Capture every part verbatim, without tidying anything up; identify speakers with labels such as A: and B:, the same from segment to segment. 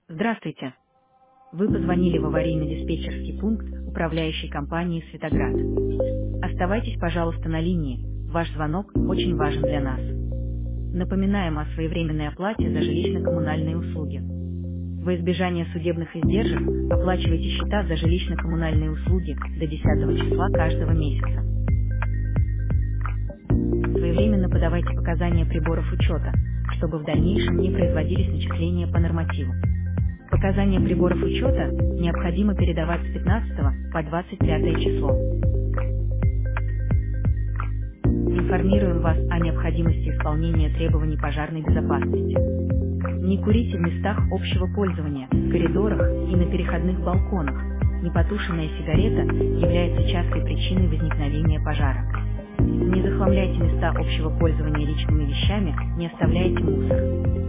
A: Здравствуйте. Вы позвонили в аварийно-диспетчерский пункт управляющей компании «Светоград». Оставайтесь, пожалуйста, на линии. Ваш звонок очень важен для нас. Напоминаем о своевременной оплате за жилищно-коммунальные услуги. Во избежание судебных издержек оплачивайте счета за жилищно-коммунальные услуги до десятого числа каждого месяца. Своевременно подавайте показания приборов учета, чтобы в дальнейшем не производились начисления по нормативу. Показания приборов учета необходимо передавать с пятнадцатого по двадцать пятое число. Информируем вас о необходимости исполнения требований пожарной безопасности. Не курите в местах общего пользования, в коридорах и на переходных балконах. Непотушенная сигарета является частой причиной возникновения пожара. Не захламляйте места общего пользования личными вещами, не оставляйте мусор.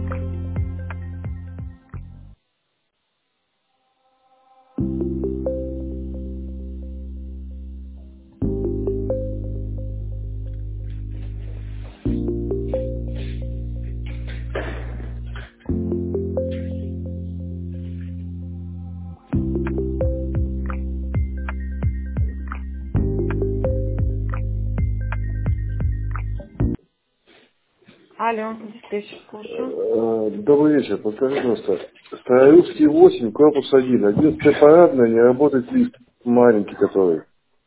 B: Алло, диспетчер, слушаю.
C: Э, Добрый вечер. Подскажите, пожалуйста. Старорусский восемь, корпус один. одиннадцатая парадная, не работает лифт маленький, который.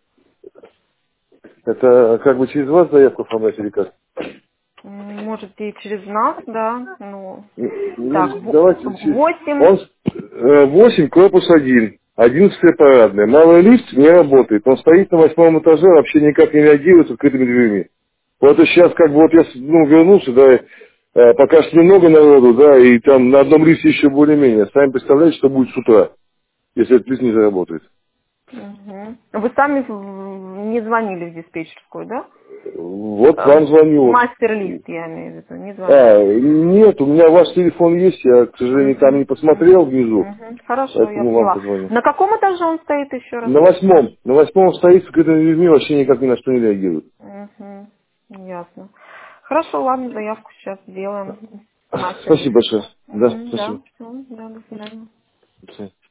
C: Это как бы через вас заявку оформлять или как?
B: М, Можете и через нас, да. Ну, так,
C: Ну,
B: во-
C: давайте. через-
B: восемь.
C: Он э, восемь, корпус один. одиннадцатая парадная. Малый лифт не работает. Он стоит на восьмом этаже, вообще никак не реагирует с открытыми дверями. Вот и сейчас как бы вот я ну, вернулся, да, э, пока что немного народу, да, и там на одном лифте еще более-менее. Сами представляете, что будет с утра, если этот лифт не заработает.
B: Мгм. Вы сами в- не звонили в диспетчерскую, да?
C: Вот
B: Э,
C: вам звоню.
B: Мастер-лист, я имею в виду, не звонили.
C: А, нет, у меня ваш телефон есть, я, к сожалению, там не
B: Мгм.
C: посмотрел внизу,
B: Мгм. Хорошо, я
C: поэтому вам
B: поняла.
C: позвоню.
B: На каком этаже он стоит еще раз?
C: На восьмом, на восьмом стоит с открытыми дверьми, вообще никак ни на что не реагирует.
B: Угу. Ясно. Хорошо, ладно, заявку сейчас сделаем.
C: Спасибо
B: Мастер-лист.
C: большое. Да,
B: Мгм, да,
C: спасибо.
B: все, да, до свидания.
C: До свидания.